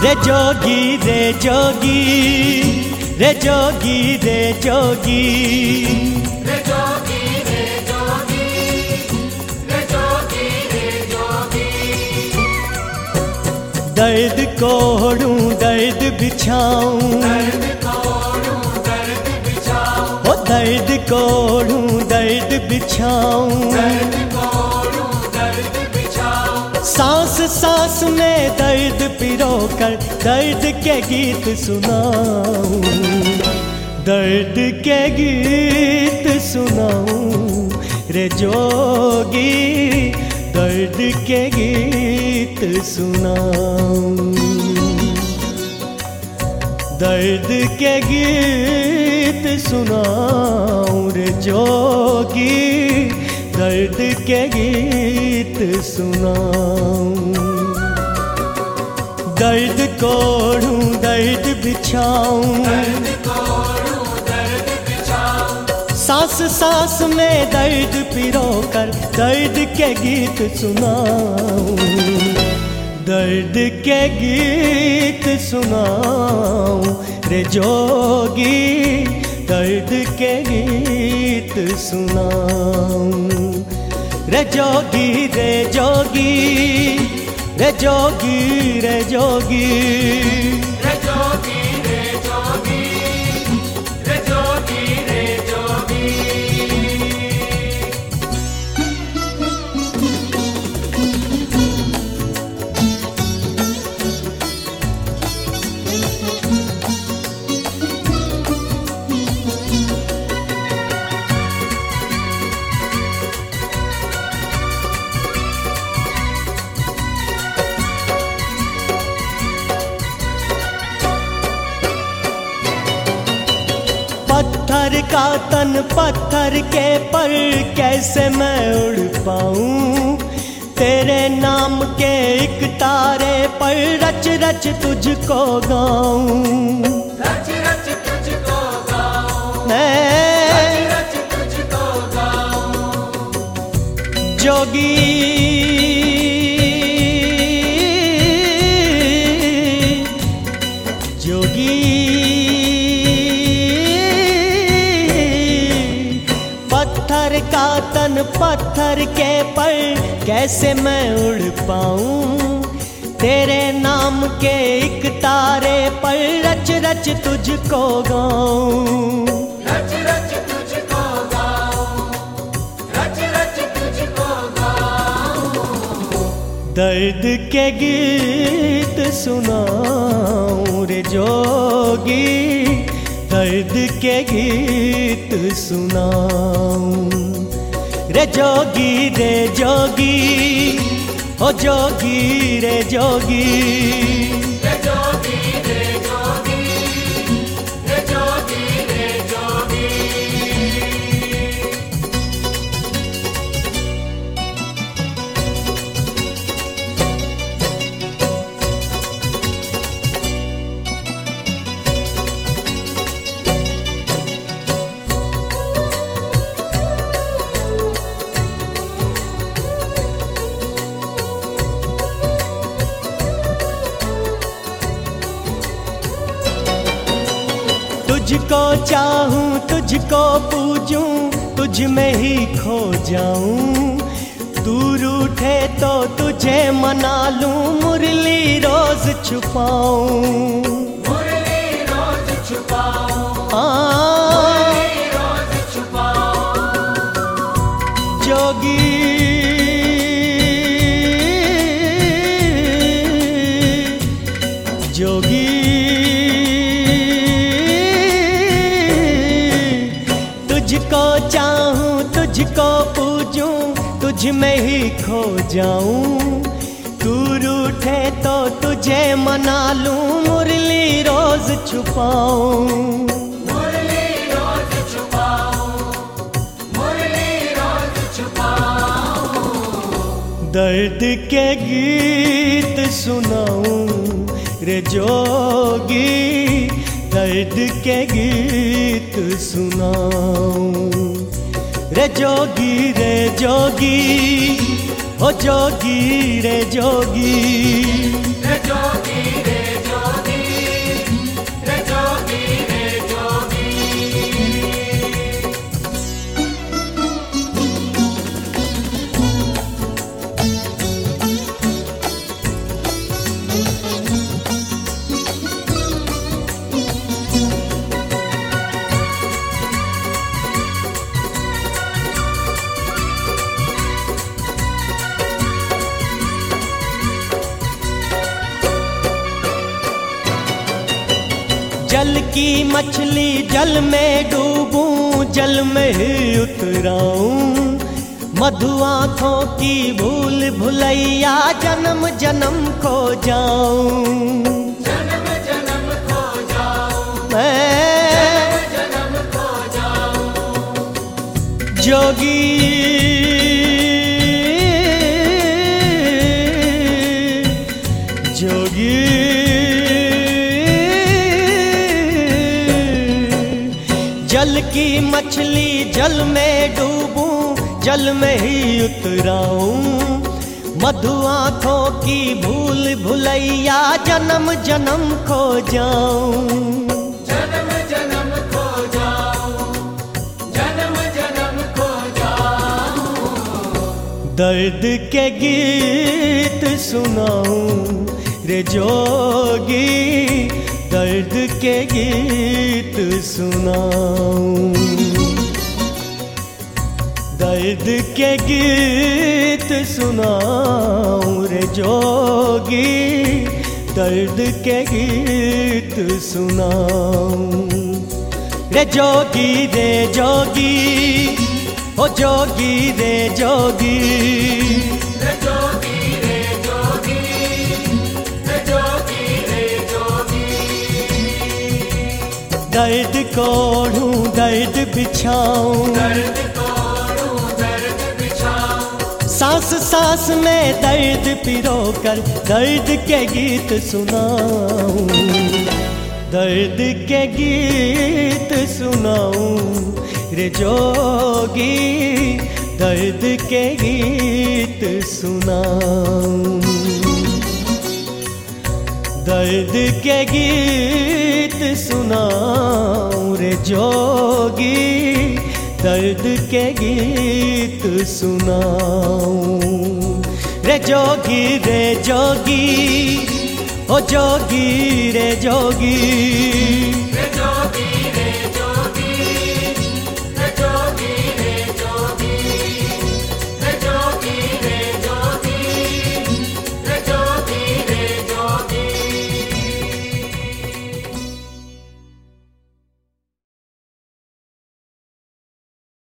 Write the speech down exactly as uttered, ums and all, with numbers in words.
रे जोगी रे जोगी रे जोगी रे जोगी रे जोगी रे जोगी रे जोगी रे जोगी। दर्द कोड़ूं दर्द बिछाऊं दर्द कोड़ूं दर्द बिछाऊं ओ दर्द कोड़ूं दर्द बिछाऊं दर्द कोड़ूं दर्द बिछाऊं। सांस सांस में दर्द पिरो कर दर्द के गीत सुनाऊं दर्द के गीत सुनाऊं रे जोगी दर्द के गीत सुनाऊं दर्द के गीत सुनाऊं रे जोगी दर्द के गीत सुनाऊं। दर्द कोड़ूं दर्द बिछाऊं दर्द कोड़ूं दर्द बिछाऊं सांस सांस में दर्द पिरो कर दर्द के गीत सुनाऊं दर्द के गीत सुनाऊं रे जोगी दर्द के गीत सुनाऊं रे जोगी रे जोगी रे जोगी रे जोगी रे जोगी रे जोगी रे जोगी रे जोगी। पत्थर का तन पत्थर के पर कैसे मैं उड़ पाऊं तेरे नाम के एक तारे पर रच रच तुझको गाऊं रच रच तुझको गाऊं मैं रच रच तुझको गाऊं। जोगी जोगी पत्थर का तन पत्थर के पर कैसे मैं उड़ पाऊं तेरे नाम के एक तारे पर रच रच तुझको गाऊं रच रच तुझको गाऊं रच रच तुझको गाऊं। दर्द के गीत सुनाऊं रे जोगी दर्द के गीत सुनाऊं रे जोगी रे जोगी ओ जोगी रे जोगी रे जोगी रे जोगी रे जोगी रे जोगी। तुझको चाहूं तुझको पूजूं तुझ में ही खो जाऊं दूर उठे तो तुझे मना लूं मुरली रोज छुपाऊं मुरली रोज छुपाऊं हाँ मुरली रोज छुपाऊं। जोगी जोगी तुझको चाहूं तुझको पूजूं तुझ में ही खो जाऊं दूर उठे तो तुझे मना लूं मुरली रोज छुपाऊं मुरली रोज छुपाऊं मुरली रोज छुपाऊं। दर्द के गीत सुनाऊं रे जोगी दर्द के गीत सुनाऊं रे जोगी रे जोगी ओ जोगी रे जोगी रे जोगी रे जोगी जल की मछली जल में डूबूं, जल में ही उतराऊं। मधु आँखों की भूल भुलैया जन्म जन्म खो जाऊं। जन्म जन्म खो जाऊं, मैं जन्म खो जाऊं। जोगी जोगी जल की मछली जल में डूबूं, जल में ही उतराऊं। मधु आँखों की भूल भुलैया जन्म जन्म खो जाऊं। जन्म जन्म खो जाऊं, जन्म जन्म खो जाऊं। दर्द के गीत सुनाऊं रे जोगी, दर्द के गीत सुनाऊं। दर्द के गीत सुनाऊं रे जोगी, दर्द के गीत सुनाऊं। रे जोगी रे जोगी, ओ जोगी रे जोगी। रे जोगी रे जोगी, रे जोगी रे जोगी। दर्द को ओढ़ूं दर्द बिछाऊं, दर्द तोड़ूं दर्द बिछाऊं। सांस सांस में दर्द पिरो कर दर्द के गीत सुनाऊं। दर्द के गीत सुनाऊं रे जोगी, दर्द के गीत सुनाऊं। दर्द के गीत सुनाऊं रे जोगी, दर्द के गीत सुनाऊं। रे जोगी रे जोगी, ओ जोगी रे जोगी।